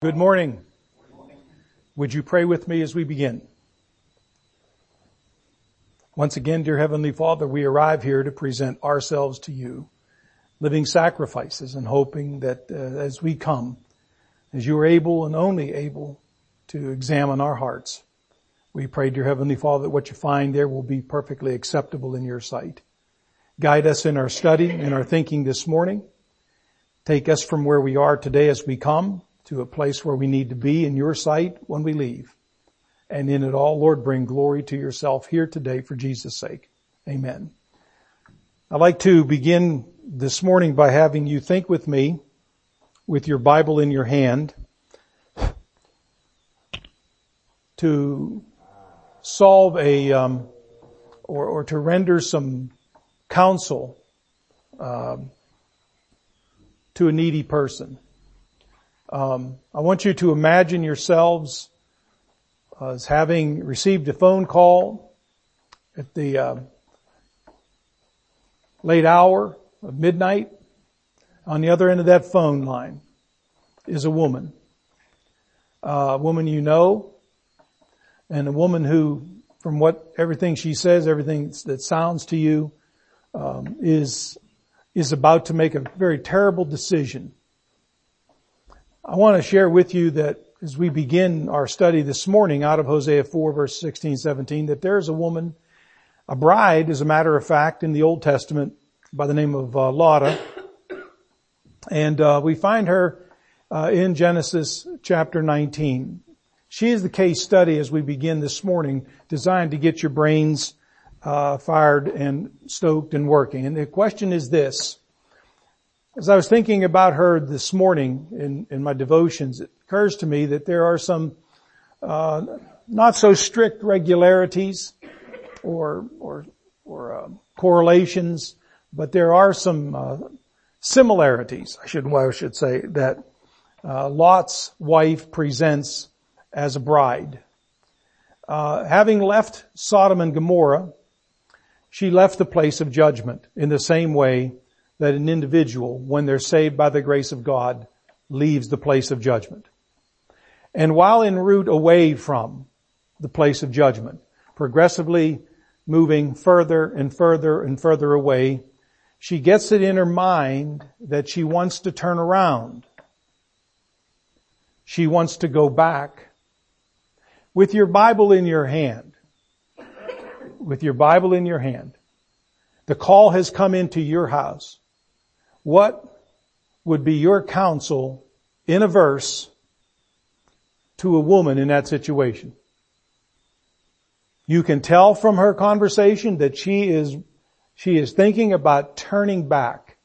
Good morning. Would you pray with me as we begin? Once again, dear Heavenly Father, we arrive here to present ourselves to you, living sacrifices, and hoping that as we come, as you are able and only able to examine our hearts, we pray, dear Heavenly Father, that what you find there will be perfectly acceptable in your sight. Guide us in our study, in our thinking this morning. Take us from where we are today as we come to a place where we need to be in your sight when we leave. And in it all, Lord, bring glory to yourself here today for Jesus' sake. Amen. I'd like to begin this morning by having you think with me, with your Bible in your hand, to solve or to render some counsel to a needy person. I want you to imagine yourselves as having received a phone call at the late hour of midnight. On the other end of that phone line is a woman you know, and a woman who, from everything she says, everything that sounds to you, is about to make a very terrible decision. I want to share with you that as we begin our study this morning out of Hosea 4 verse 16, 17, that there's a woman, a bride as a matter of fact, in the Old Testament by the name of Lot. And we find her in Genesis chapter 19. She is the case study as we begin this morning, designed to get your brains fired and stoked and working. And the question is this. As I was thinking about her this morning in my devotions, it occurs to me that there are some not so strict regularities or correlations, but there are some similarities, I should say, that Lot's wife presents as a bride. Having left Sodom and Gomorrah, she left the place of judgment in the same way that an individual, when they're saved by the grace of God, leaves the place of judgment. And while en route away from the place of judgment, progressively moving further and further and further away, she gets it in her mind that she wants to turn around. She wants to go back. With your Bible in your hand, the call has come into your house. What would be your counsel in a verse to a woman in that situation? You can tell from her conversation that she is thinking about turning back.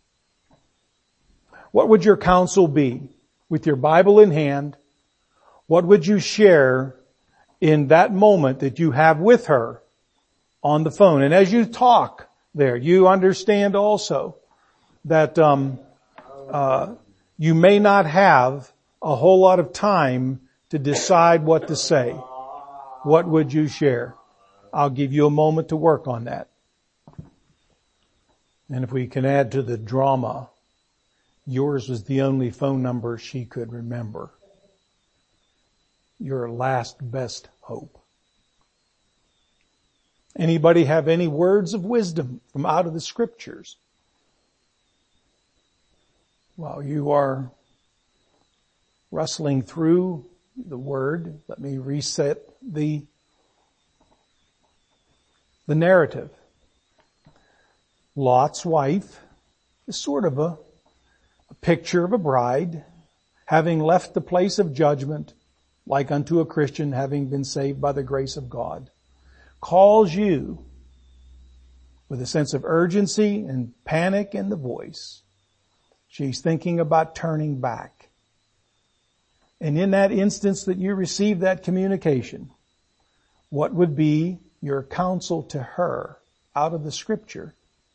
What would your counsel be? With your Bible in hand, what would you share in that moment that you have with her on the phone? And as you talk there, you understand also that you may not have a whole lot of time to decide what to say. What would you share? I'll give you a moment to work on that. And if we can add to the drama, yours was the only phone number she could remember. Your last best hope. Anybody have any words of wisdom from out of the scriptures? While you are rustling through the word, let me reset the narrative. Lot's wife is sort of a picture of a bride, having left the place of judgment, like unto a Christian, having been saved by the grace of God, calls you with a sense of urgency and panic in the voice. She's thinking about turning back. And in that instance that you receive that communication, what would be your counsel to her out of the scripture?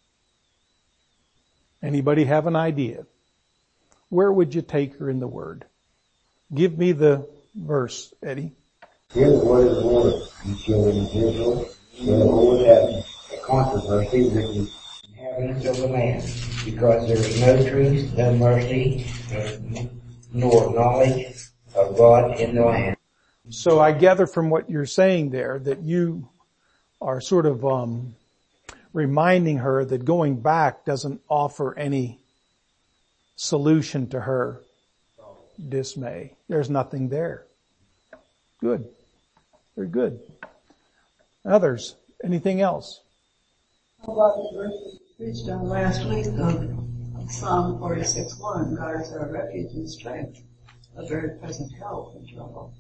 Anybody have an idea? Where would you take her in the word? Give me the verse, Eddie. Hear the word of the Lord, you children of Israel. The Lord hath a controversy with the inhabitants of the land, because there is no truth, no mercy, nor knowledge of God in the land. So I gather from what you're saying there that you are sort of reminding her that going back doesn't offer any solution to her dismay. There's nothing there. Good. Very good. Others, anything else? How about the verse we preached on last week of Psalm 46:1? God is our refuge and strength, a very present help in trouble.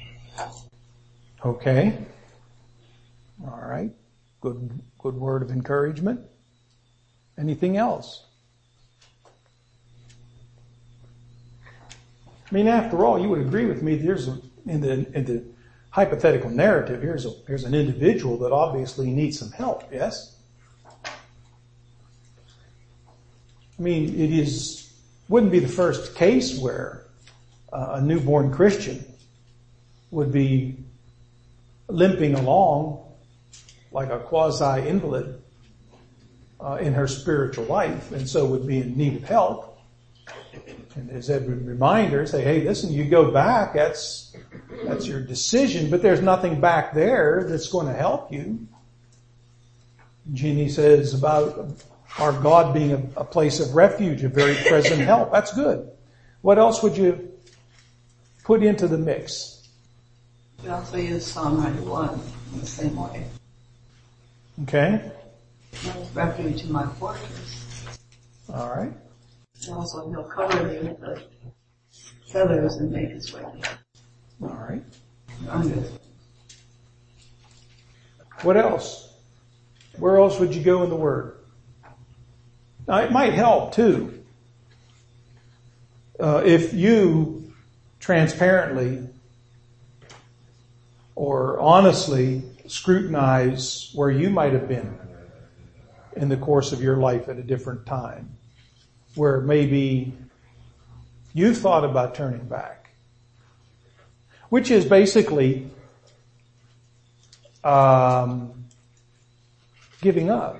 Okay. All right. Good word of encouragement. Anything else? I mean, after all, you would agree with me. In the hypothetical narrative, here's an individual that obviously needs some help. Yes. I mean, wouldn't be the first case where a newborn Christian would be limping along like a quasi-invalid in her spiritual life, and so would be in need of help. And as Ed would remind her, say, hey, listen, you go back, that's your decision, but there's nothing back there that's going to help you. Jeannie says about our God being a place of refuge, a very present help. That's good. What else would you put into the mix? We also use Psalm 91 in the same way. Okay. Refuge in my fortress. All right. And also he'll cover me with the feathers and make his way All right. under. What else? Where else would you go in the Word? Now, it might help too if you transparently or honestly scrutinize where you might have been in the course of your life at a different time, where maybe you thought about turning back, which is basically giving up.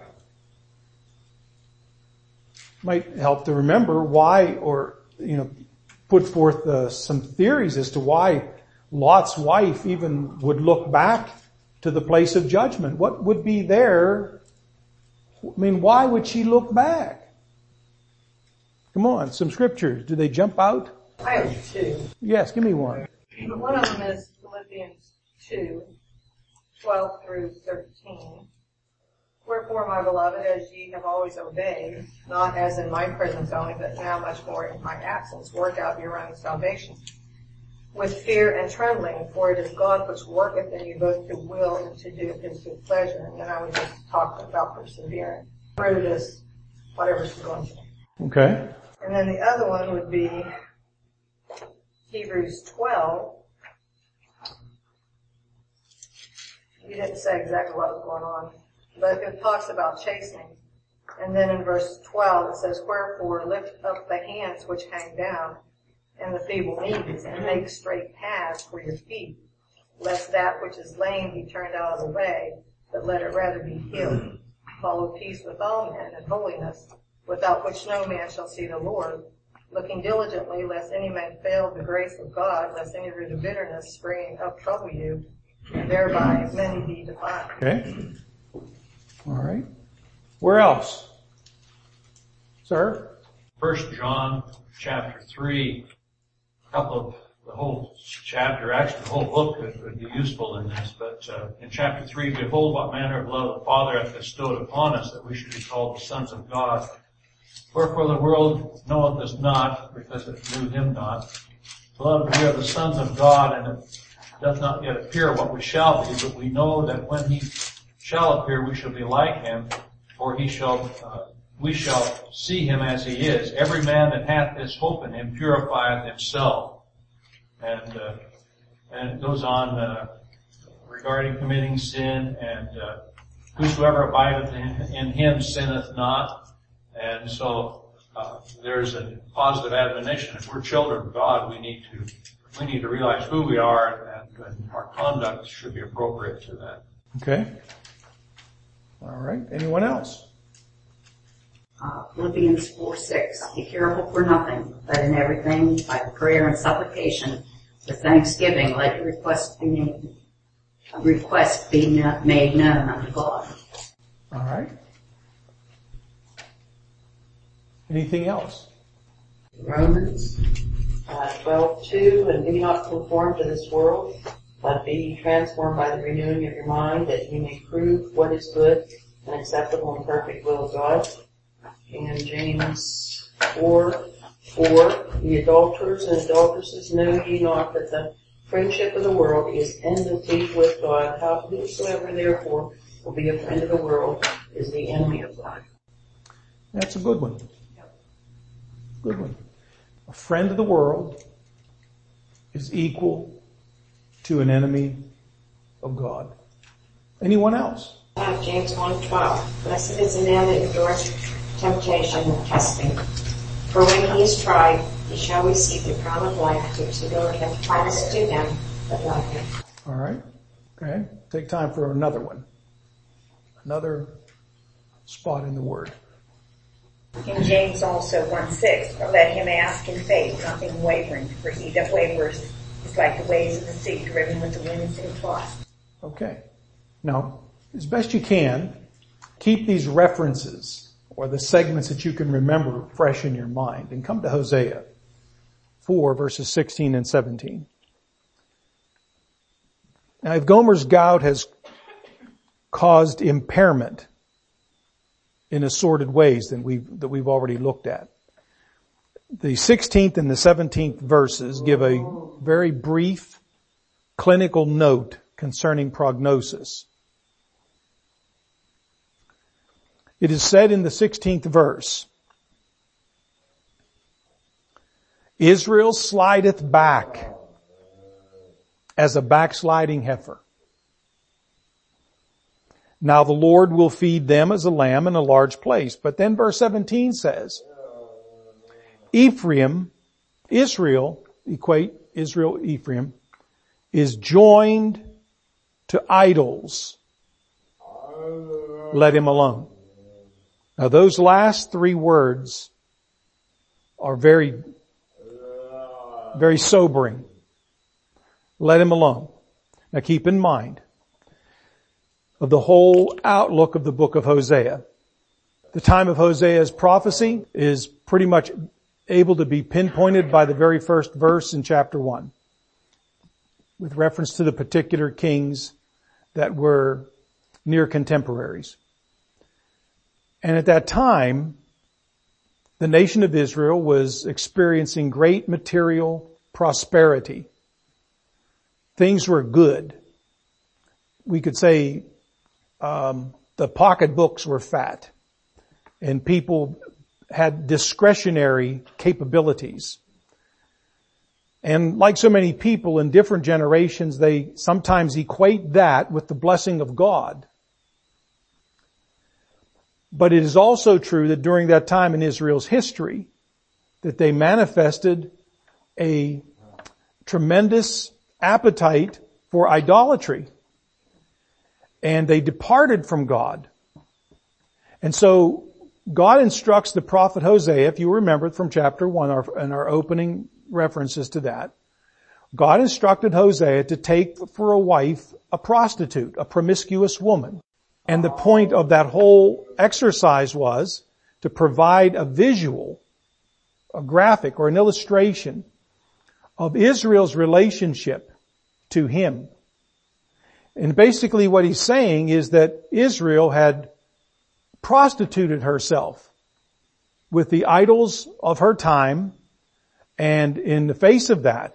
Might help to remember why, or put forth some theories as to why Lot's wife even would look back to the place of judgment. What would be there? I mean, why would she look back? Come on, some scriptures. Do they jump out? I have two. Yes, give me one. One of them is Philippians 2:12 through 13. Wherefore, my beloved, as ye have always obeyed, not as in my presence only, but now much more in my absence, work out your own salvation with fear and trembling, for it is God which worketh in you both to will and to do his good pleasure. And then I would just talk about persevering through this, whatever she's going through. Okay. And then the other one would be Hebrews 12. You didn't say exactly what was going on, but it talks about chastening. And then in verse 12 it says, wherefore lift up the hands which hang down and the feeble knees, and make straight paths for your feet, lest that which is lame be turned out of the way, but let it rather be healed. Follow peace with all men and holiness, without which no man shall see the Lord, looking diligently lest any man fail the grace of God, lest any root of bitterness springing up trouble you, and thereby many be defiled. Okay. All right. Where else? Sir? 1 John chapter 3, the whole chapter, actually the whole book would be useful in this, but in chapter 3, behold what manner of love the Father hath bestowed upon us, that we should be called the sons of God. Wherefore the world knoweth us not, because it knew him not. Beloved, we are the sons of God, and it doth not yet appear what we shall be, but we know that when he shall appear, we shall be like him, for we shall see him as he is. Every man that hath this hope in him purifieth himself. And it goes on regarding committing sin, and whosoever abideth in him sinneth not. And so there's a positive admonition. If we're children of God, we need to realize who we are, and our conduct should be appropriate to that. Okay. All right. Anyone else? Philippians 4:6. Be careful for nothing, but in everything, by prayer and supplication, For thanksgiving, let your request be made known unto God. All right. Anything else? Romans 12:2, and be not conformed to this world, but be ye transformed by the renewing of your mind, that you may prove what is good and acceptable and perfect will of God. And James 4:4, ye adulterers and adulteresses, know ye not that the friendship of the world is enmity with God? Whosoever therefore will be a friend of the world is the enemy of God. That's a good one. Good one. A friend of the world is equal to an enemy of God. Anyone else? James 1:12. Blessed is the man that endures temptation and testing. For when he is tried, he shall receive the crown of life which the Lord hath promised to them that love him. All right. Okay. Take time for another one. Another spot in the Word. In James also 1:6, but let him ask in faith, nothing wavering, for he that wavers is like the waves of the sea driven with the winds and tossed. Okay. Now, as best you can, keep these references or the segments that you can remember fresh in your mind and come to Hosea 4 verses 16 and 17. Now, if Gomer's gout has caused impairment in assorted ways that we've already looked at, the 16th and the 17th verses give a very brief clinical note concerning prognosis. It is said in the 16th verse, Israel slideth back as a backsliding heifer. Now the Lord will feed them as a lamb in a large place. But then verse 17 says, Ephraim, equate Israel, Ephraim, is joined to idols. Let him alone. Now those last three words are very, very sobering. Let him alone. Now keep in mind, of the whole outlook of the book of Hosea, the time of Hosea's prophecy is pretty much able to be pinpointed by the very first verse in chapter 1, with reference to the particular kings that were near contemporaries. And at that time, the nation of Israel was experiencing great material prosperity. Things were good. We could say the pocketbooks were fat, and people had discretionary capabilities. And like so many people in different generations, they sometimes equate that with the blessing of God. But it is also true that during that time in Israel's history, that they manifested a tremendous appetite for idolatry. And they departed from God. And so God instructs the prophet Hosea, if you remember from chapter 1 and our opening references to that, God instructed Hosea to take for a wife a prostitute, a promiscuous woman. And the point of that whole exercise was to provide a visual, a graphic or an illustration of Israel's relationship to him. And basically what he's saying is that Israel had prostituted herself with the idols of her time, and in the face of that,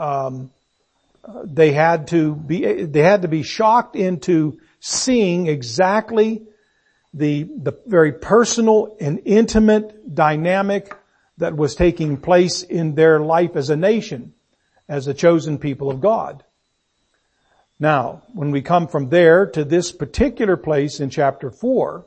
they had to be shocked into seeing exactly the very personal and intimate dynamic that was taking place in their life as a nation, as a chosen people of God. Now, when we come from there to this particular place in chapter 4,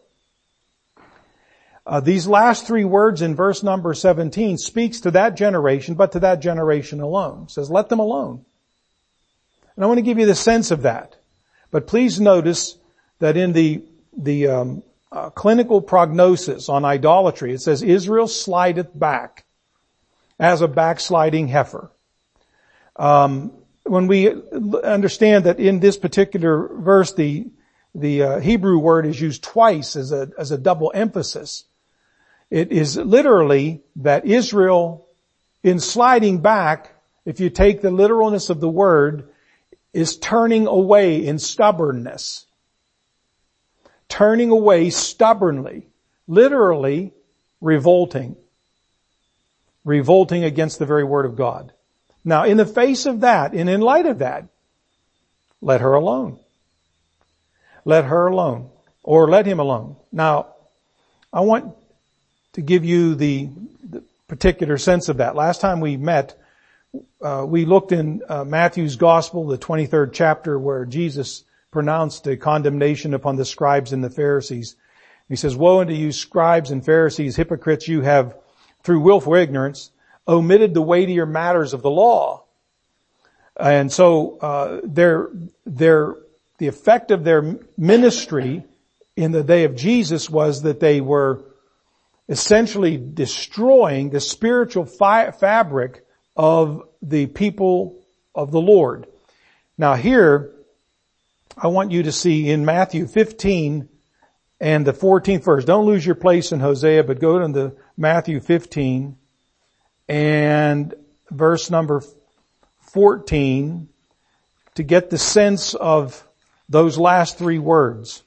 these last three words in verse number 17 speaks to that generation, but to that generation alone. It says, let them alone. And I want to give you the sense of that. But please notice that in the clinical prognosis on idolatry, it says, Israel slideth back as a backsliding heifer. When we understand that in this particular verse, the Hebrew word is used twice as a double emphasis. It is literally that Israel, in sliding back, if you take the literalness of the word, is turning away in stubbornness. Turning away stubbornly. Literally revolting. Revolting against the very word of God. Now, in the face of that, and in light of that, let her alone. Let her alone. Or let him alone. Now, I want to give you the particular sense of that. Last time we met, we looked in Matthew's Gospel, the 23rd chapter, where Jesus pronounced a condemnation upon the scribes and the Pharisees. He says, "Woe unto you, scribes and Pharisees, hypocrites, you have, through willful ignorance, omitted the weightier matters of the law." And so the effect of their ministry in the day of Jesus was that they were essentially destroying the spiritual fabric of the people of the Lord. Now here, I want you to see in Matthew 15 and the 14th verse. Don't lose your place in Hosea, but go to the Matthew 15 and verse number 14 to get the sense of those last three words.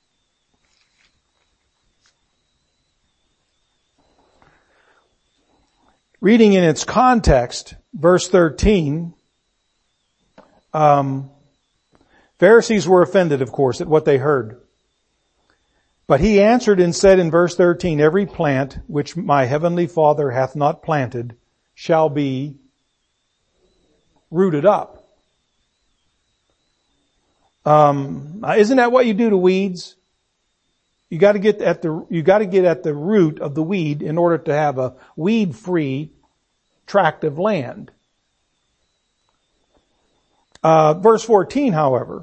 Reading in its context, verse 13, Pharisees were offended, of course, at what they heard. But he answered and said in verse 13, "Every plant which my heavenly Father hath not planted shall be rooted up." Isn't that what you do to weeds? You got to get at the root of the weed in order to have a weed-free tract of land. Verse 14, however,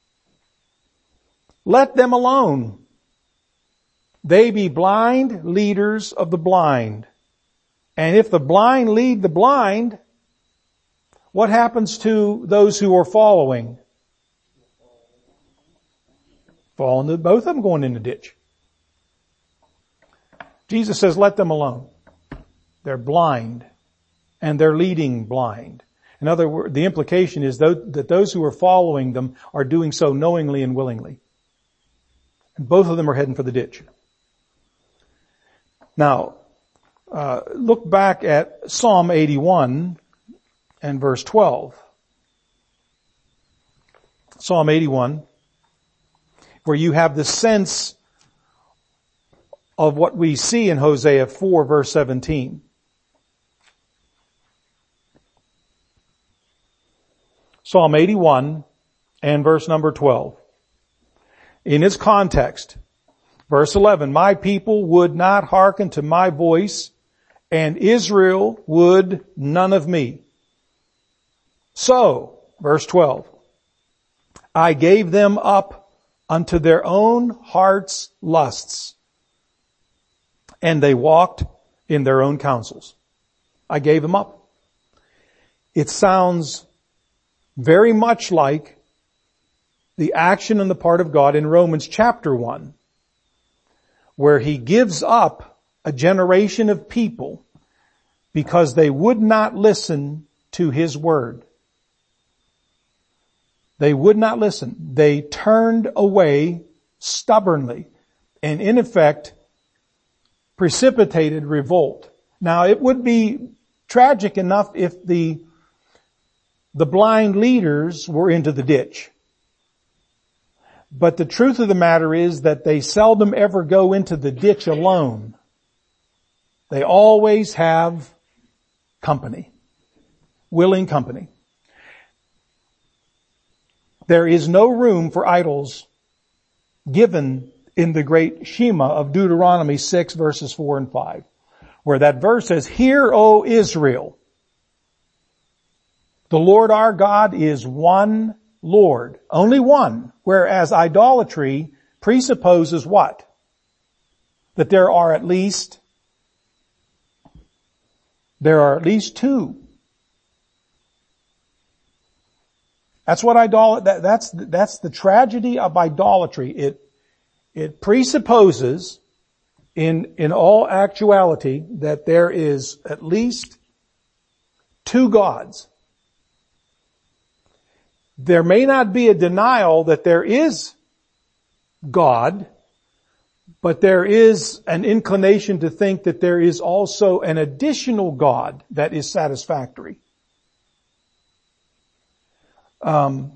"Let them alone. They be blind leaders of the blind. And if the blind lead the blind, what happens to those who are following? Both of them going in the ditch." Jesus says, let them alone. They're blind. And they're leading blind. In other words, the implication is that those who are following them are doing so knowingly and willingly. And both of them are heading for the ditch. Now, look back at Psalm 81 and verse 12. Psalm 81, where you have the sense of what we see in Hosea 4 verse 17. Psalm 81 and verse number 12. In its context, verse 11, "My people would not hearken to my voice, and Israel would none of me. So," verse 12, "I gave them up unto their own heart's lusts, and they walked in their own counsels." I gave them up. It sounds very much like the action on the part of God in Romans chapter 1, where he gives up a generation of people because they would not listen to his word. They would not listen. They turned away stubbornly and in effect precipitated revolt. Now it would be tragic enough if the blind leaders were into the ditch. But the truth of the matter is that they seldom ever go into the ditch alone. They always have company. Willing company. There is no room for idols given in the great Shema of Deuteronomy 6 verses 4 and 5, where that verse says, "Hear, O Israel, the Lord our God is one Lord," only one, whereas idolatry presupposes what? That there are at least two. That's what that's the tragedy of idolatry. It presupposes in all actuality that there is at least two gods. There may not be a denial that there is God, but there is an inclination to think that there is also an additional God that is satisfactory. Now,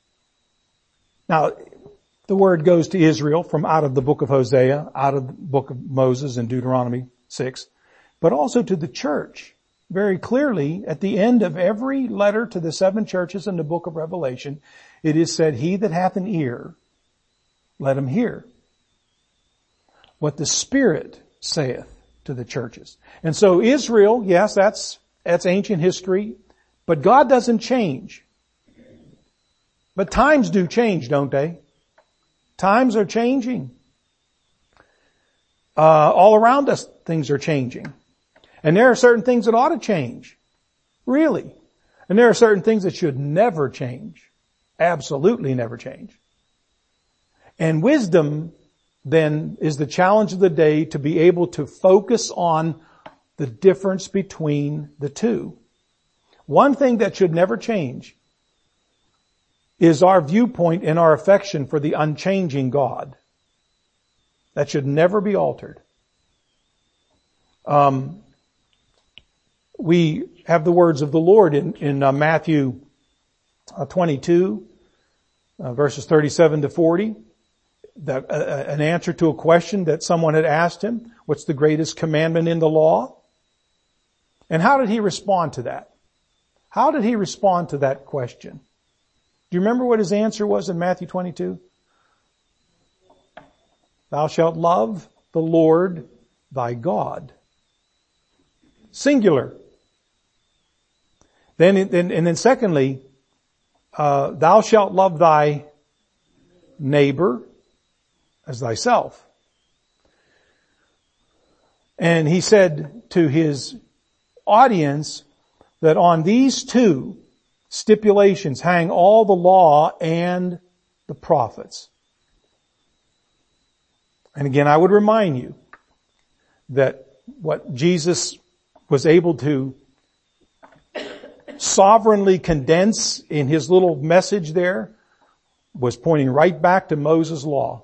the word goes to Israel from out of the book of Hosea, out of the book of Moses in Deuteronomy 6, but also to the church. Very clearly, at the end of every letter to the 7 churches in the book of Revelation, it is said, he that hath an ear, let him hear what the Spirit saith to the churches. And so Israel, yes, that's ancient history, but God doesn't change. But times do change, don't they? Times are changing. All around us, things are changing. And there are certain things that ought to change. Really. And there are certain things that should never change. Absolutely never change. And wisdom, then, is the challenge of the day to be able to focus on the difference between the two. One thing that should never change is our viewpoint and our affection for the unchanging God. That should never be altered. We have the words of the Lord in Matthew 22, verses 37 to 40. An answer to a question that someone had asked him, what's the greatest commandment in the law? And how did he respond to that? How did he respond to that question? Do you remember what his answer was in Matthew 22? Thou shalt love the Lord thy God. Singular. Then secondly, thou shalt love thy neighbor as thyself. And he said to his audience that on these two stipulations hang all the law and the prophets. And again, I would remind you that what Jesus was able to sovereignly condense in his little message there was pointing right back to Moses' law.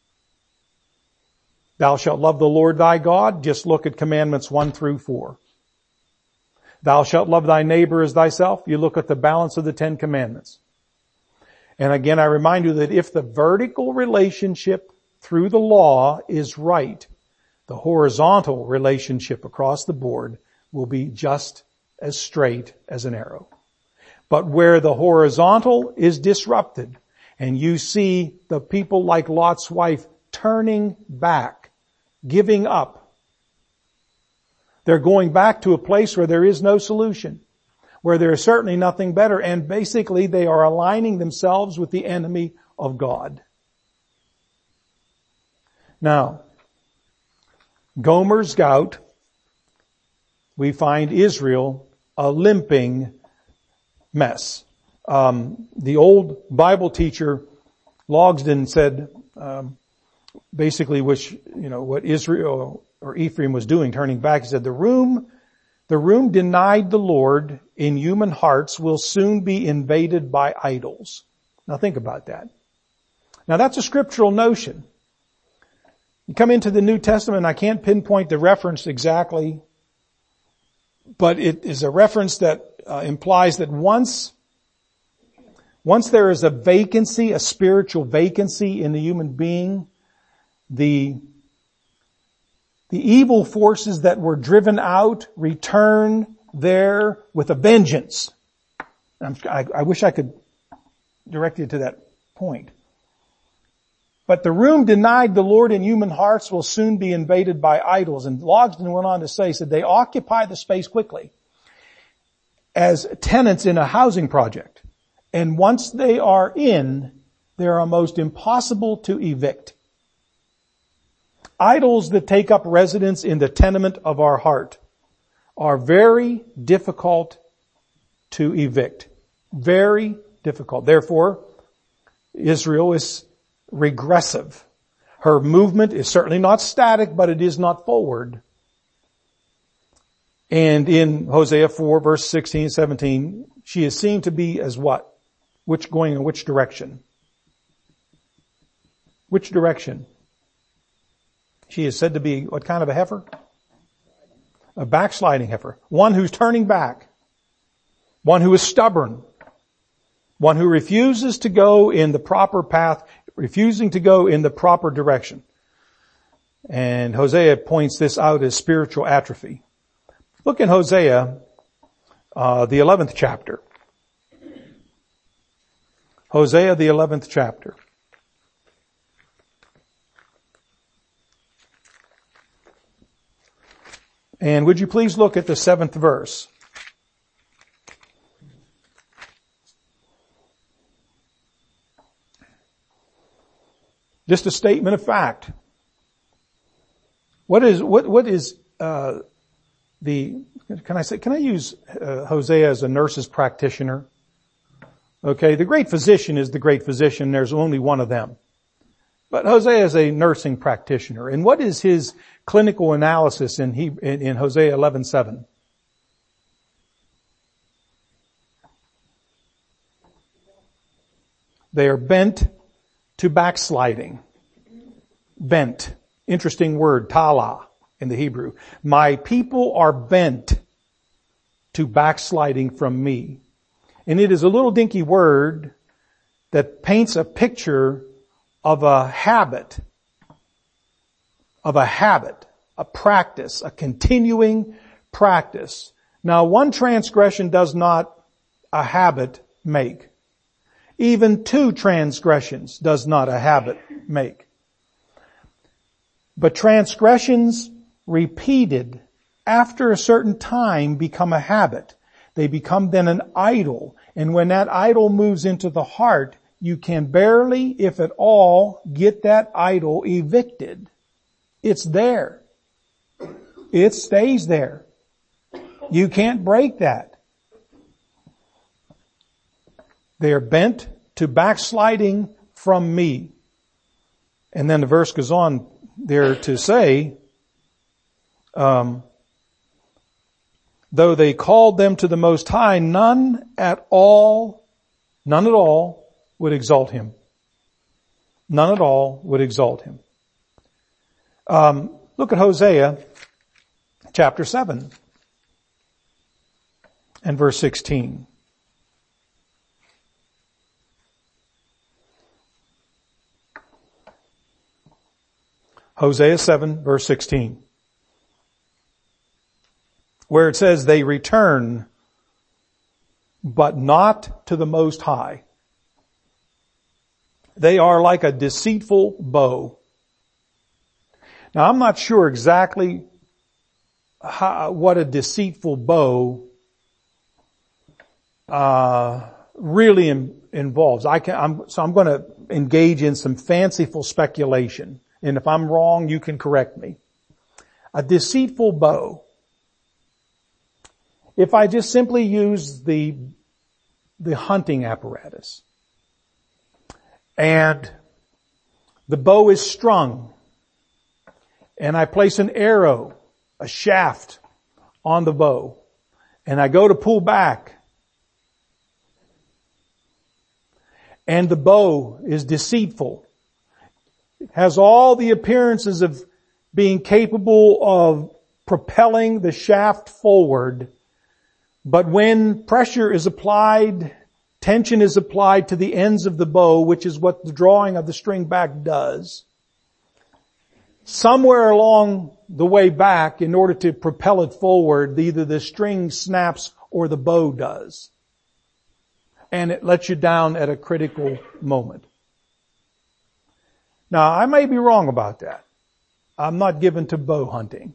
Thou shalt love the Lord thy God. Just look at commandments 1 through 4. Thou shalt love thy neighbor as thyself. You look at the balance of the 10 commandments. And again, I remind you that if the vertical relationship through the law is right, the horizontal relationship across the board will be just as straight as an arrow. But where the horizontal is disrupted and you see the people like Lot's wife turning back, giving up, they're going back to a place where there is no solution, where there is certainly nothing better, and basically they are aligning themselves with the enemy of God. Now, Gomer's gout, we find Israel a limping mess. The old Bible teacher, Logsdon, said, basically what Israel or Ephraim was doing, turning back, he said, the room denied the Lord in human hearts will soon be invaded by idols. Now think about that. Now that's a scriptural notion. You come into the New Testament, I can't pinpoint the reference exactly, but it is a reference that implies that once there is a vacancy, a spiritual vacancy in the human being, the evil forces that were driven out return there with a vengeance. I wish I could direct you to that point. But the room denied the Lord in human hearts will soon be invaded by idols. And Logsdon went on to say, said they occupy the space quickly as tenants in a housing project. And once they are in, they are almost impossible to evict. Idols that take up residence in the tenement of our heart are very difficult to evict. Very difficult. Therefore, Israel is regressive. Her movement is certainly not static, but it is not forward. And in Hosea 4 verse 16, 17, she is seen to be as what? Going in which direction? Which direction? She is said to be what kind of a heifer? A backsliding heifer. One who's turning back. One who is stubborn. One who refuses to go in the proper path, refusing to go in the proper direction. And Hosea points this out as spiritual atrophy. Look in Hosea, the 11th chapter. Hosea, the 11th chapter. And would you please look at the 7th verse? Just a statement of fact. Can I use Hosea as a nurse's practitioner? Okay, the great physician is the great physician. There's only one of them. But Hosea is a nursing practitioner. And what is his clinical analysis in Hosea 11:7? They are bent to backsliding. Bent. Interesting word, tala in the Hebrew. My people are bent to backsliding from me. And it is a little dinky word that paints a picture of a habit, a practice, a continuing practice. Now, one transgression does not a habit make. Even 2 transgressions does not a habit make. But transgressions repeated after a certain time become a habit. They become then an idol. And when that idol moves into the heart, you can barely, if at all, get that idol evicted. It's there. It stays there. You can't break that. They are bent to backsliding from me. And then the verse goes on there to say, though they called them to the Most High, none at all would exalt him. None at all would exalt him. Look at Hosea chapter 7 and verse 16. Hosea 7 verse 16. Where it says they return, but not to the Most High. They are like a deceitful bow. Now I'm not sure exactly what a deceitful bow really involves. I'm going to engage in some fanciful speculation. And if I'm wrong, you can correct me. A deceitful bow. If I just simply use the hunting apparatus and the bow is strung and I place an arrow, a shaft on the bow and I go to pull back and the bow is deceitful, it has all the appearances of being capable of propelling the shaft forward. But when pressure is applied, tension is applied to the ends of the bow, which is what the drawing of the string back does, somewhere along the way back, in order to propel it forward, either the string snaps or the bow does. And it lets you down at a critical moment. Now, I may be wrong about that. I'm not given to bow hunting.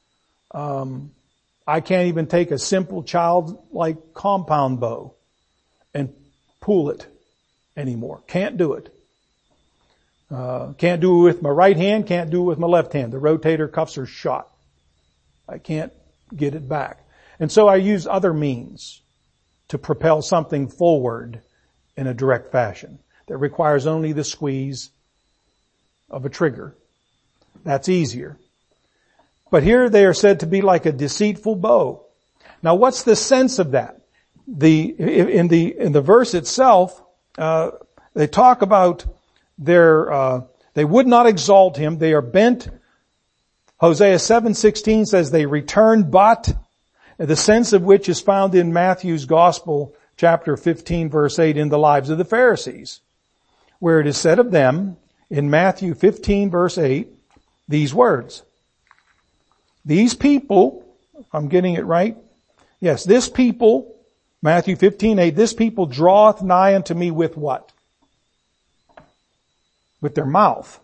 I can't even take a simple childlike compound bow and pull it anymore. Can't do it. Can't do it with my right hand, can't do it with my left hand. The rotator cuffs are shot. I can't get it back. And so I use other means to propel something forward in a direct fashion, that requires only the squeeze of a trigger. That's easier. But here they are said to be like a deceitful bow. Now what's the sense of that? In the verse itself, they talk about they would not exalt him. They are bent. Hosea 7:16 says they return, but the sense of which is found in Matthew's Gospel, chapter 15, verse 8, in the lives of the Pharisees, where it is said of them in Matthew 15, verse 8, these words. These people, if I'm getting it right, yes, this people, Matthew 15:8, this people draweth nigh unto me with what? With their mouth.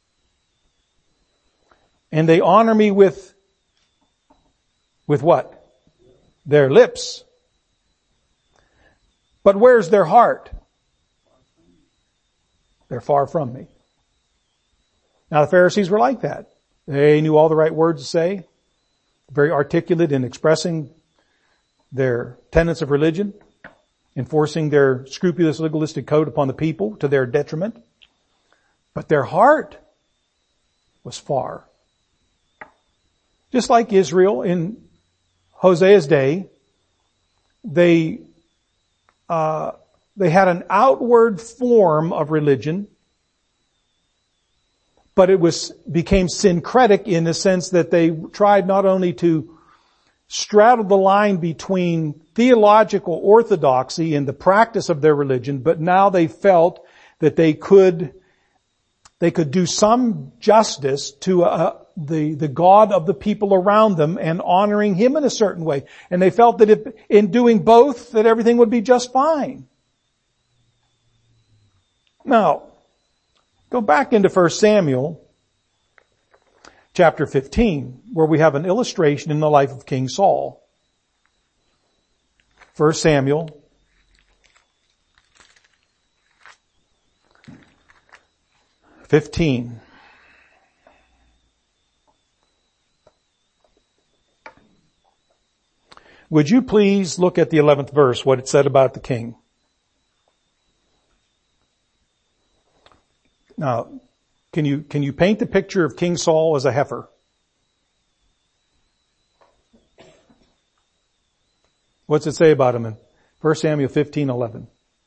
And they honor me with what? Their lips. But where's their heart? They're far from me. Now the Pharisees were like that. They knew all the right words to say, very articulate in expressing their tenets of religion, enforcing their scrupulous legalistic code upon the people to their detriment. But their heart was far. Just like Israel in Hosea's day, they had an outward form of religion, but it became syncretic in the sense that they tried not only to straddle the line between theological orthodoxy and the practice of their religion, but now they felt that they could do some justice to the God of the people around them and honoring Him in a certain way. And they felt that if in doing both, that everything would be just fine. Now, go back into 1 Samuel chapter 15, where we have an illustration in the life of King Saul. 1 Samuel 15. Would you please look at the 11th verse, what it said about the king? Now, can you paint the picture of King Saul as a heifer? What's it say about him in 1 Samuel 15:11?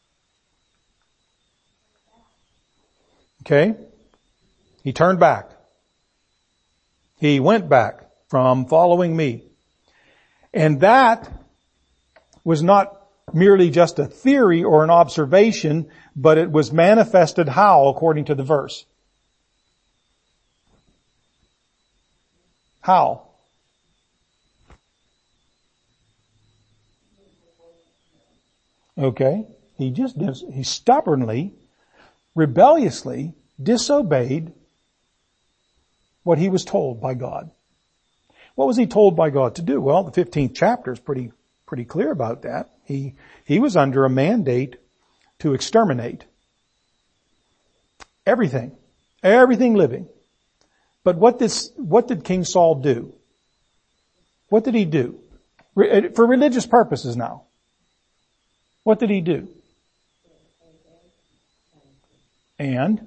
Okay? He turned back. He went back from following me. And that was not merely just a theory or an observation, but it was manifested how, according to the verse? How? Okay. He stubbornly, rebelliously disobeyed what he was told by God. What was he told by God to do? Well, the 15th chapter is pretty clear about that. He was under a mandate to exterminate everything living. But what did King Saul do? What did he do? For religious purposes now. What did he do? And?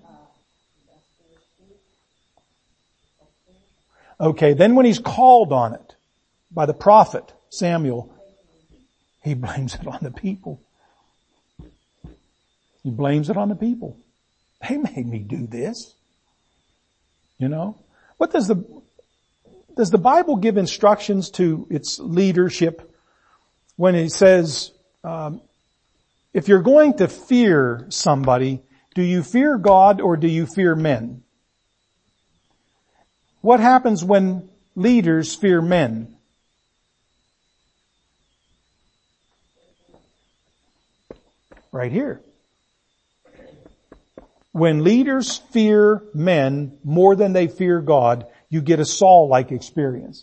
Okay, then when he's called on it by the prophet Samuel, he blames it on the people. He blames it on the people. They made me do this. You know? What does the Bible give instructions to its leadership when it says, if you're going to fear somebody, do you fear God or do you fear men? What happens when leaders fear men? Right here. When leaders fear men more than they fear God, you get a Saul-like experience.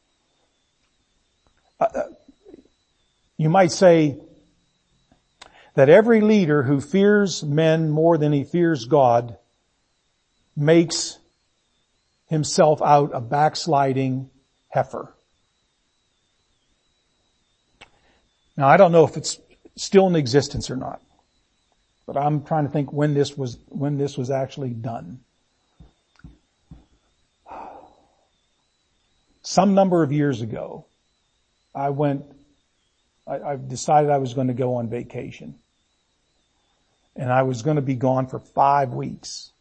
You might say that every leader who fears men more than he fears God makes himself out a backsliding heifer. Now I don't know if it's still in existence or not. But I'm trying to think when this was actually done. Some number of years ago, I decided I was going to go on vacation. And I was going to be gone for 5 weeks.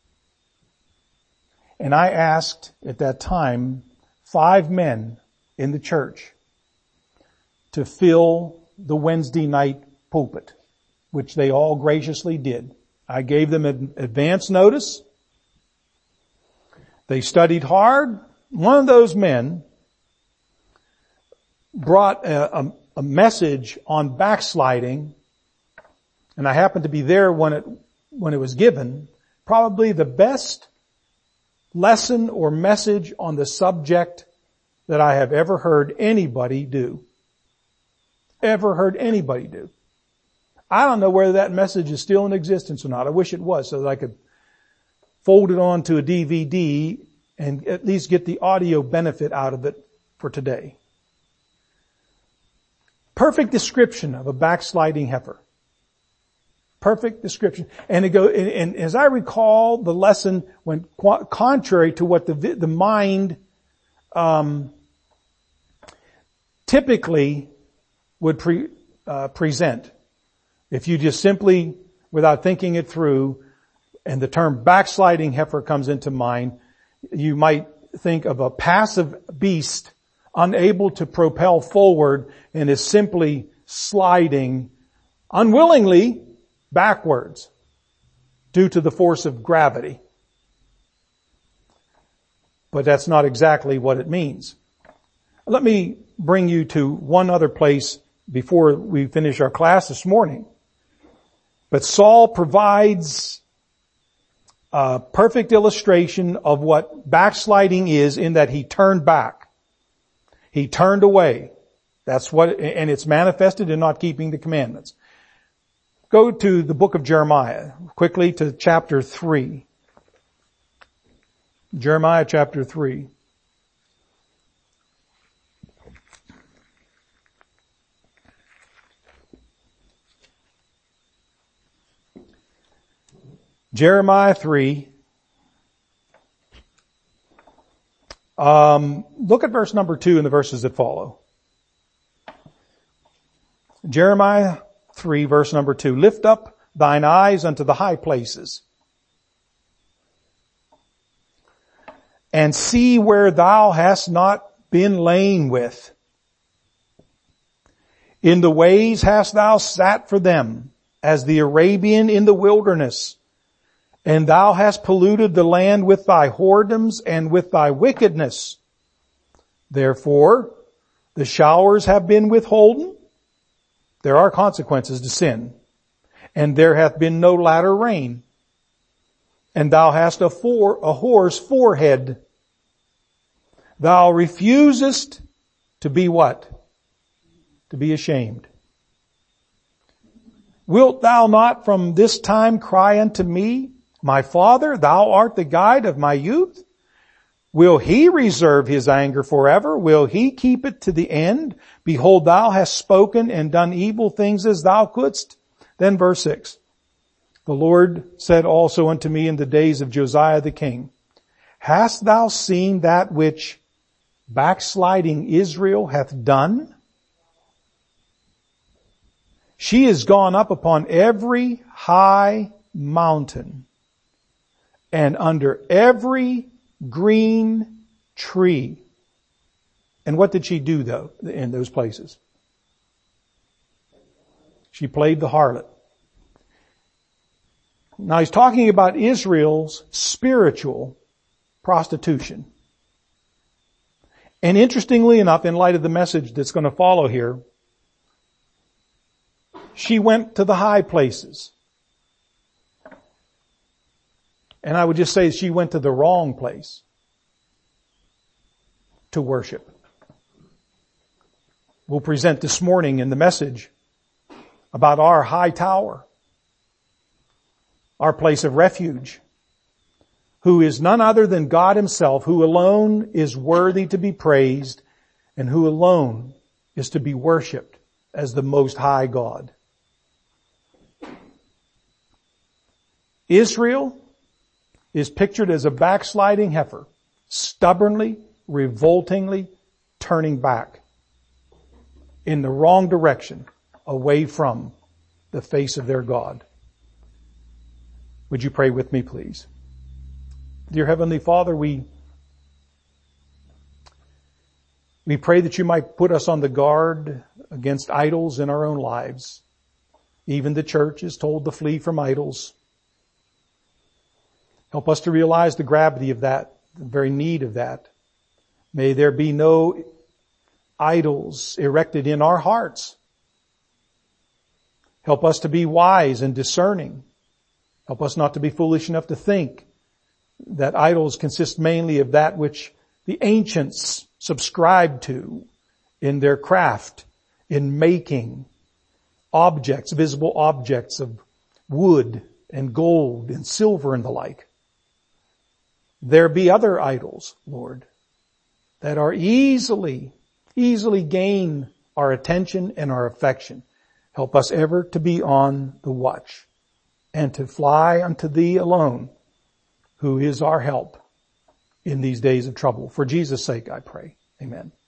And I asked at that time 5 men in the church to fill the Wednesday night pulpit, which they all graciously did. I gave them an advance notice. They studied hard. One of those men brought a message on backsliding, and I happened to be there when it was given. Probably the best lesson or message on the subject that I have ever heard anybody do. Ever heard anybody do. I don't know whether that message is still in existence or not. I wish it was so that I could fold it onto a DVD and at least get the audio benefit out of it for today. Perfect description of a backsliding heifer. Perfect description. And as I recall, the lesson went contrary to what the mind, typically would present. If you just simply, without thinking it through, and the term backsliding heifer comes into mind, you might think of a passive beast unable to propel forward and is simply sliding unwillingly backwards due to the force of gravity. But that's not exactly what it means. Let me bring you to one other place before we finish our class this morning. But Saul provides a perfect illustration of what backsliding is in that he turned back. He turned away. That's what, and it's manifested in not keeping the commandments. Go to the book of Jeremiah, quickly to chapter 3. Jeremiah chapter 3. Jeremiah 3. Look at verse number 2 and the verses that follow. Jeremiah 3 verse number 2. Lift up thine eyes unto the high places, and see where thou hast not been lain with. In the ways hast thou sat for them, as the Arabian in the wilderness. And thou hast polluted the land with thy whoredoms and with thy wickedness. Therefore, the showers have been withholden. There are consequences to sin. And there hath been no latter rain. And thou hast a whore's forehead. Thou refusest to be what? To be ashamed. Wilt thou not from this time cry unto me, my Father, thou art the guide of my youth? Will he reserve his anger forever? Will he keep it to the end? Behold, thou hast spoken and done evil things as thou couldst. Then verse 6. The Lord said also unto me in the days of Josiah the king, hast thou seen that which backsliding Israel hath done? She is gone up upon every high mountain and under every green tree. And what did she do though in those places? She played the harlot. Now he's talking about Israel's spiritual prostitution. And interestingly enough, in light of the message that's going to follow here, she went to the high places. And I would just say she went to the wrong place to worship. We'll present this morning in the message about our high tower, our place of refuge, who is none other than God himself, who alone is worthy to be praised and who alone is to be worshiped as the most high God. Israel is pictured as a backsliding heifer, stubbornly, revoltingly turning back in the wrong direction, away from the face of their God. Would you pray with me, please? Dear Heavenly Father, we pray that you might put us on the guard against idols in our own lives. Even the church is told to flee from idols. Help us to realize the gravity of that, the very need of that. May there be no idols erected in our hearts. Help us to be wise and discerning. Help us not to be foolish enough to think that idols consist mainly of that which the ancients subscribed to in their craft, in making objects, visible objects of wood and gold and silver and the like. There be other idols, Lord, that are easily gain our attention and our affection. Help us ever to be on the watch and to fly unto Thee alone, who is our help in these days of trouble. For Jesus' sake, I pray. Amen.